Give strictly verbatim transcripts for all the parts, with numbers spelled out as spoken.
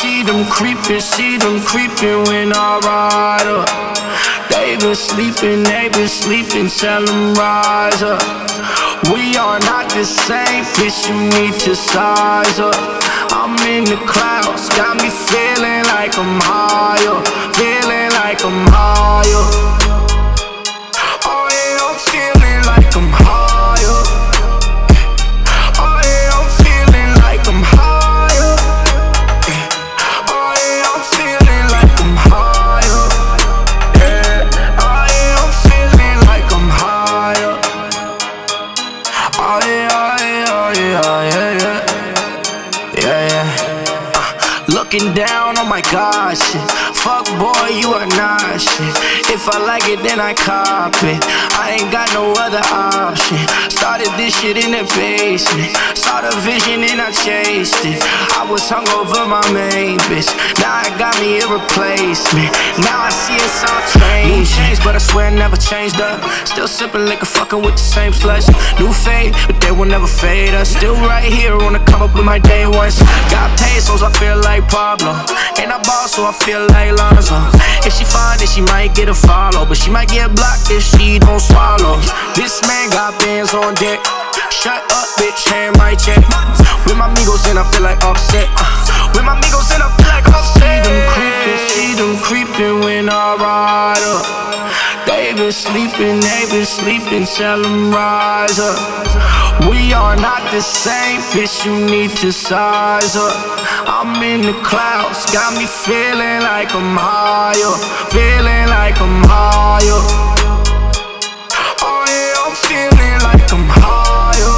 see them creeping, see them creeping when I ride up. They been sleeping, they been sleeping, tell them rise up. We are not the same, bitch, you need to size up. I'm in the clouds, got me feeling like I'm higher, feeling like I'm higher. Oh yeah, I'm feeling like I'm higher. Oh yeah, I'm feeling like I'm higher. Oh yeah, I'm feeling like I'm higher. Yeah, oh yeah, I'm feeling like I'm higher. Oh yeah, oh yeah, oh yeah, oh yeah, yeah, yeah, yeah. Uh, looking down, oh my God, shit. Fuck boy, you are not shit. If I like it, then I cop it. I ain't got no other option. Started this shit in the basement. Saw the vision and I chased it. I was hung over my main bitch. Now I got me a replacement. Now I see it's all changed. New change, but I swear I never changed up. Still sipping liquor, fucking with the same slush. New fade, but they will never fade us. Still right here, wanna come up with my day ones. Got pesos, I feel like Pablo. Ain't I boss, so I feel like Lonzo. If she fine, then she might get a follow, but she might get blocked if she don't swallow. This man got bands on deck. Shut up, bitch, hand my check. With my amigos and I feel like Offset. uh, With my amigos and I feel like Offset. See them creeping, see them creeping when I ride up. They been sleeping, they been sleeping, tell them rise up. We are not the same, bitch, you need to size up. I'm in the clouds, got me feeling like I'm higher, feeling like I'm higher. Oh yeah, I'm feeling like I'm higher.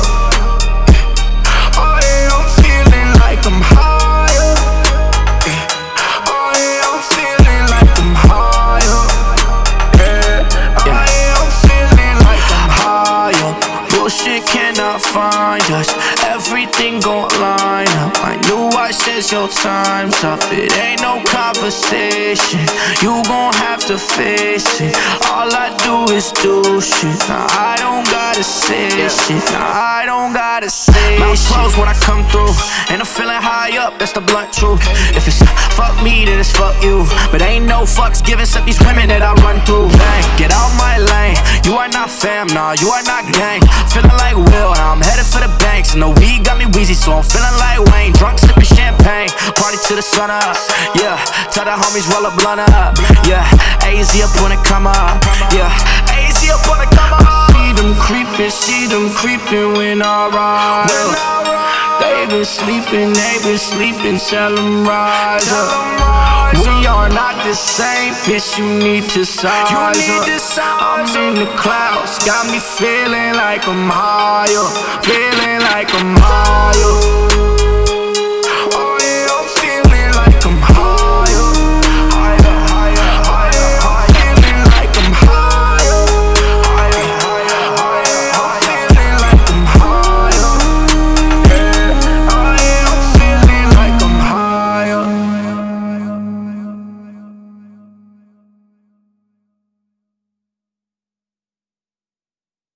Oh yeah, I'm feeling like I'm higher. Oh yeah, I'm feeling like I'm higher. Yeah, oh yeah, I'm feeling like I'm higher. Bullshit cannot find us, everything gon' line up. My new watch says your time's up. It ain't no conversation, you gon' have to face it. All I do is do shit, now I don't gotta say shit. Now I don't gotta say Mouth shit. Closed when I come through, and I'm feeling high up, that's the blunt truth. If it's fuck me, then it's fuck you. But ain't no fucks given except these women that I run through. Bang, get out my lane, you are not fam, nah, you are not gang. Feeling like Will, now I'm headed for the banks. And the weed got me wheezy, so I'm feeling like Wayne. Drunk, sipping champagne, party to the sun up. Yeah, tell the homies roll a blunt up. Yeah, A Z up when it come up. Yeah, A Z up when it come up. See them creeping, see them creeping when I ride up. They been sleeping, they been sleeping, tell them rise up. We are not the same, bitch, you need to size up. I'm in the clouds, got me feeling like I'm higher, feeling like I'm higher.